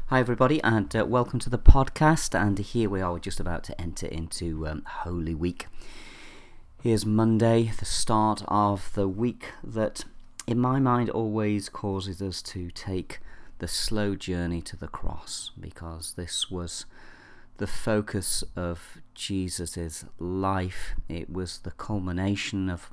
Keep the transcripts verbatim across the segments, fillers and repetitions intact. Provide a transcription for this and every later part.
Hi everybody, and uh, welcome to the podcast. And here we are, we're just about to enter into um, Holy Week. Here's Monday, the start of the week that, in my mind, always causes us to take the slow journey to the cross, because this was the focus of Jesus' life. It was the culmination of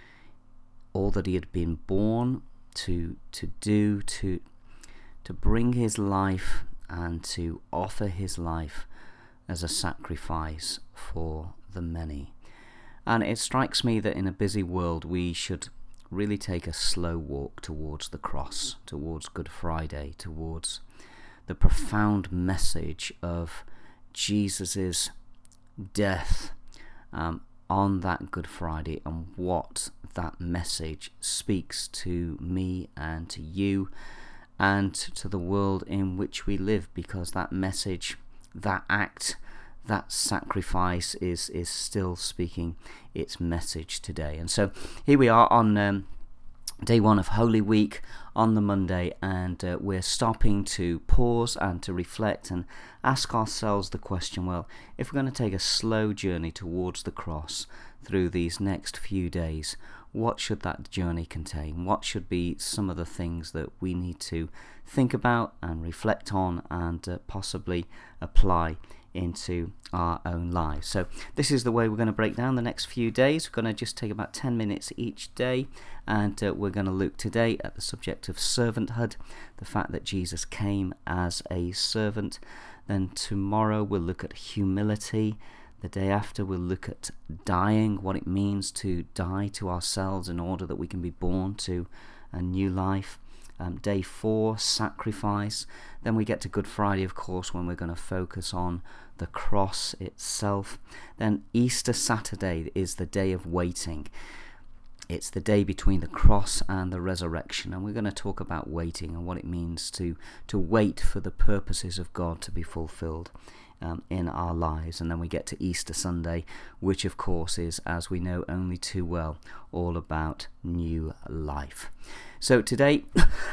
all that he had been born to to do, to to bring his life and to offer his life as a sacrifice for the many. And it strikes me that in a busy world we should really take a slow walk towards the cross, towards Good Friday, towards the profound message of Jesus' death um, on that Good Friday, and what that message speaks to me and to you and to the world in which we live, because that message, that act, that sacrifice is is still speaking its message today. And so here we are on um, day one of Holy Week on the Monday, and uh, we're stopping to pause and to reflect and ask ourselves the question, well, if we're going to take a slow journey towards the cross through these next few days, what should that journey contain? What should be some of the things that we need to think about and reflect on and uh, possibly apply into our own lives? So this is the way we're going to break down the next few days. We're going to just take about ten minutes each day, and uh, we're going to look today at the subject of servanthood, the fact that Jesus came as a servant. Then tomorrow we'll look at humility. The day after we'll look at dying, what it means to die to ourselves in order that we can be born to a new life. Um, day four, sacrifice. Then we get to Good Friday, of course, when we're going to focus on the cross itself. Then Easter Saturday is the day of waiting. It's the day between the cross and the resurrection, and we're going to talk about waiting and what it means to, to wait for the purposes of God to be fulfilled um, in our lives. And then we get to Easter Sunday, which of course is, as we know only too well, all about new life. So today,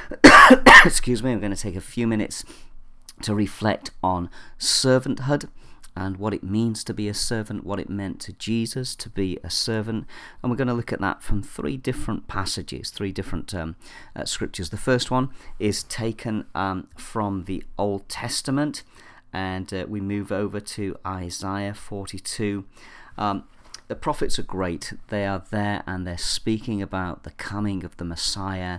excuse me, I'm going to take a few minutes to reflect on servanthood and what it means to be a servant, what it meant to Jesus to be a servant. And we're going to look at that from three different passages, three different um, uh, scriptures. The first one is taken um, from the Old Testament, and uh, we move over to Isaiah forty-two. Um, the prophets are great. They are there and they're speaking about the coming of the Messiah,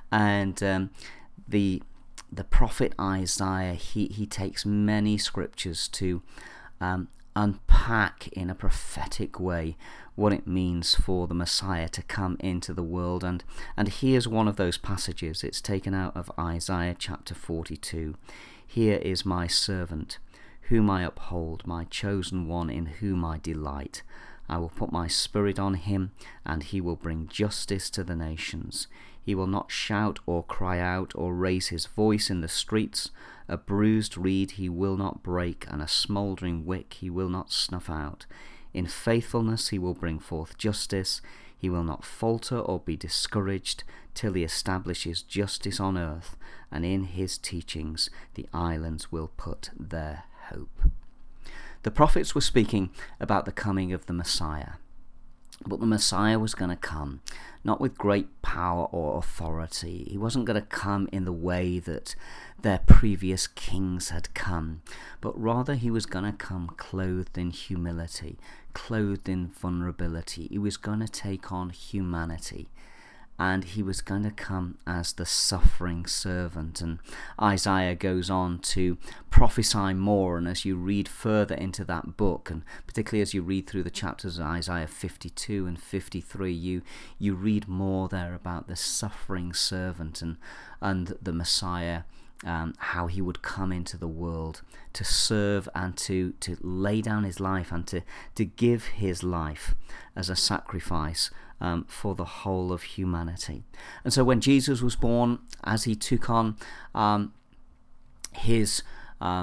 and um, the the prophet Isaiah, he, he takes many scriptures to Um, unpack in a prophetic way what it means for the Messiah to come into the world. And, and here's one of those passages. It's taken out of Isaiah chapter forty-two. Here is my servant, whom I uphold, my chosen one, in whom I delight. I will put my spirit on him, and he will bring justice to the nations. He will not shout or cry out or raise his voice in the streets. A bruised reed he will not break, and a smouldering wick he will not snuff out. In faithfulness he will bring forth justice. He will not falter or be discouraged till he establishes justice on earth, and in his teachings the islands will put their hope. The prophets were speaking about the coming of the Messiah. But the Messiah was going to come not with great power or authority. He wasn't going to come in the way that their previous kings had come, but rather he was going to come clothed in humility, clothed in vulnerability. He was going to take on humanity, and he was going to come as the suffering servant. And Isaiah goes on to prophesy more, and as you read further into that book, and particularly as you read through the chapters of Isaiah fifty-two and fifty-three, you you read more there about the suffering servant and, and the Messiah, um, how he would come into the world to serve and to, to lay down his life and to, to give his life as a sacrifice Um, for the whole of humanity. And so when Jesus was born, as he took on um, his um,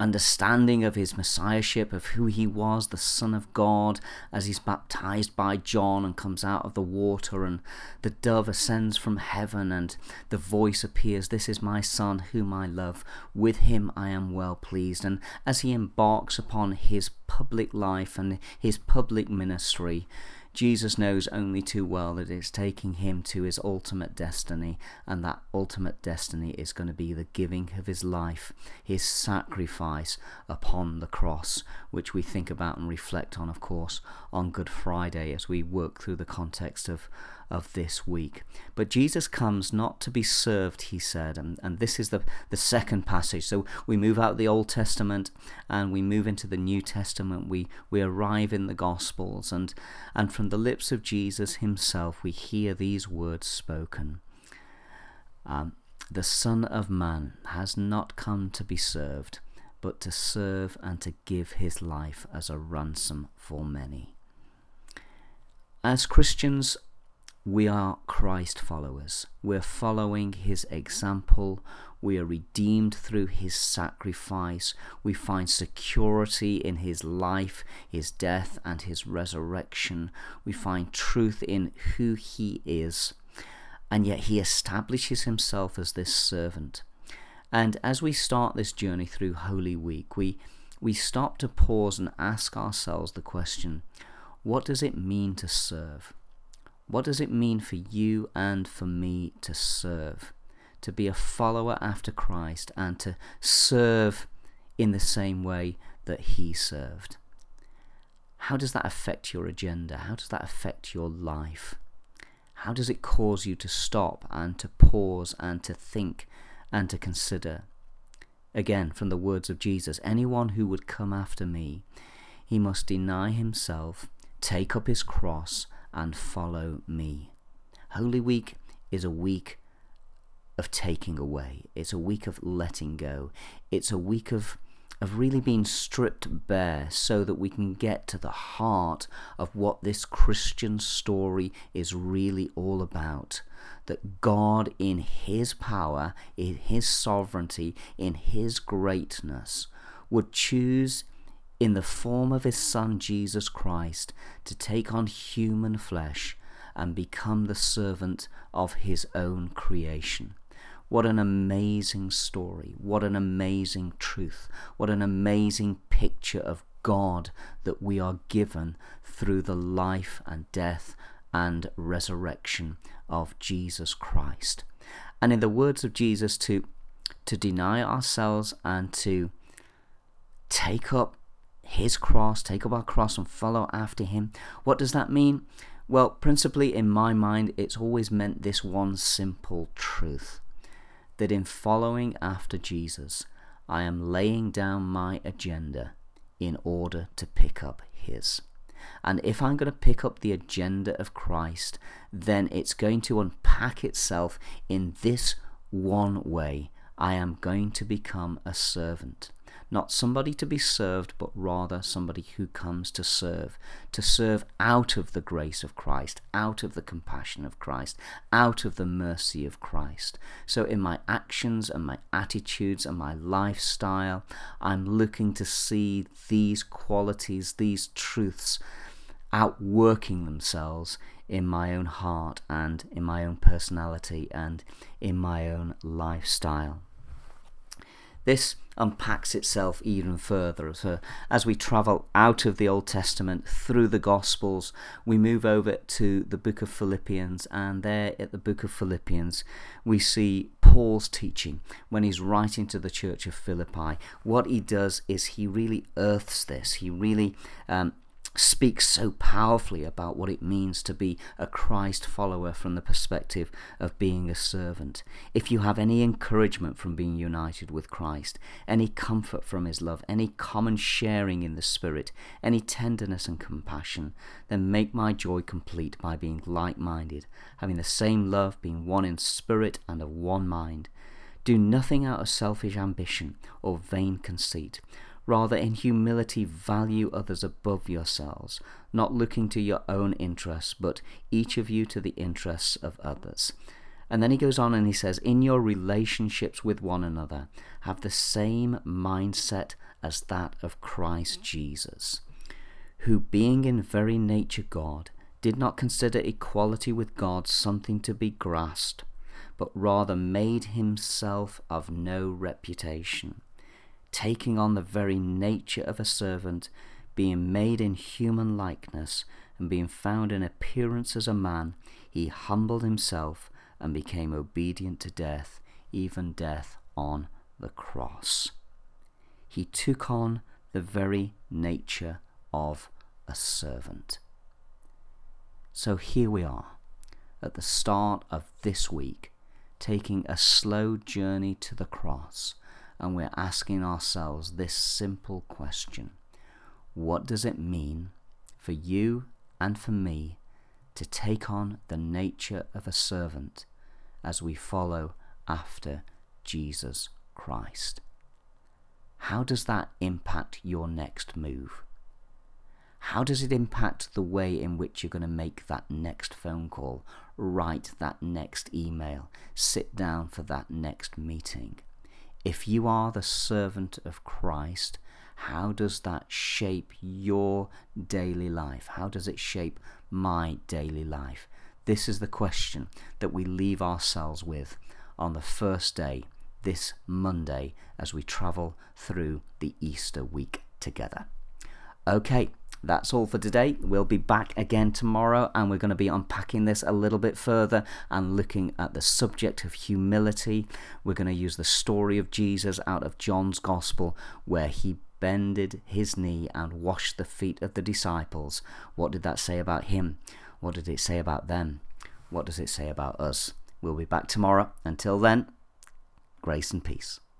understanding of his messiahship, of who he was, the Son of God, as he's baptized by John and comes out of the water, and the dove ascends from heaven, and the voice appears, "This is my Son whom I love, with him I am well pleased." And as he embarks upon his public life and his public ministry, Jesus knows only too well that it's taking him to his ultimate destiny, and that ultimate destiny is going to be the giving of his life, his sacrifice upon the cross, which we think about and reflect on, of course, on Good Friday as we work through the context of, of this week. But Jesus comes not to be served, he said, and, and this is the, the second passage. So we move out of the Old Testament and we move into the New Testament. We, we arrive in the Gospels, and, and from the lips of Jesus himself we hear these words spoken. Um, the Son of Man has not come to be served, but to serve and to give his life as a ransom for many. As Christians, we are Christ followers. We're following his example. We are redeemed through his sacrifice. We find security in his life, his death, and his resurrection. We find truth in who he is. And yet he establishes himself as this servant. And as we start this journey through Holy Week, we, we stop to pause and ask ourselves the question, what does it mean to serve? What does it mean for you and for me to serve? To be a follower after Christ and to serve in the same way that he served. How does that affect your agenda? How does that affect your life? How does it cause you to stop and to pause and to think and to consider? Again, from the words of Jesus, anyone who would come after me, he must deny himself, take up his cross, and follow me. Holy Week is a week of taking away. It's a week of letting go. It's a week of, of really being stripped bare so that we can get to the heart of what this Christian story is really all about. That God, in his power, in his sovereignty, in his greatness, would choose in the form of his Son Jesus Christ to take on human flesh and become the servant of his own creation. What an amazing story, what an amazing truth, what an amazing picture of God that we are given through the life and death and resurrection of Jesus Christ. And in the words of Jesus, to, to deny ourselves and to take up his cross, take up our cross and follow after him. What does that mean? Well, principally in my mind, it's always meant this one simple truth, that in following after Jesus, I am laying down my agenda in order to pick up his. And if I'm going to pick up the agenda of Christ, then it's going to unpack itself in this one way. I am going to become a servant. Not somebody to be served, but rather somebody who comes to serve, to serve out of the grace of Christ, out of the compassion of Christ, out of the mercy of Christ. So in my actions and my attitudes and my lifestyle, I'm looking to see these qualities, these truths outworking themselves in my own heart and in my own personality and in my own lifestyle. This unpacks itself even further. So as we travel out of the Old Testament through the Gospels, we move over to the book of Philippians, and there at the book of Philippians we see Paul's teaching when he's writing to the church of Philippi. What he does is he really earths this. He really um, speaks so powerfully about what it means to be a Christ follower from the perspective of being a servant. If you have any encouragement from being united with Christ, any comfort from his love, any common sharing in the Spirit, any tenderness and compassion, then make my joy complete by being like-minded, having the same love, being one in spirit and of one mind. Do nothing out of selfish ambition or vain conceit. Rather, in humility, value others above yourselves, not looking to your own interests, but each of you to the interests of others. And then he goes on and he says, in your relationships with one another, have the same mindset as that of Christ Jesus, who being in very nature God, did not consider equality with God something to be grasped, but rather made himself of no reputation, taking on the very nature of a servant, being made in human likeness, and being found in appearance as a man, he humbled himself and became obedient to death, even death on the cross. He took on the very nature of a servant. So here we are, at the start of this week, taking a slow journey to the cross, and we're asking ourselves this simple question: what does it mean for you and for me to take on the nature of a servant as we follow after Jesus Christ? How does that impact your next move? How does it impact the way in which you're going to make that next phone call, write that next email, sit down for that next meeting? If you are the servant of Christ, how does that shape your daily life? How does it shape my daily life? This is the question that we leave ourselves with on the first day, this Monday, as we travel through the Easter week together. Okay, that's all for today. We'll be back again tomorrow, and we're going to be unpacking this a little bit further and looking at the subject of humility. We're going to use the story of Jesus out of John's Gospel, where he bended his knee and washed the feet of the disciples. What did that say about him? What did it say about them? What does it say about us? We'll be back tomorrow. Until then, grace and peace.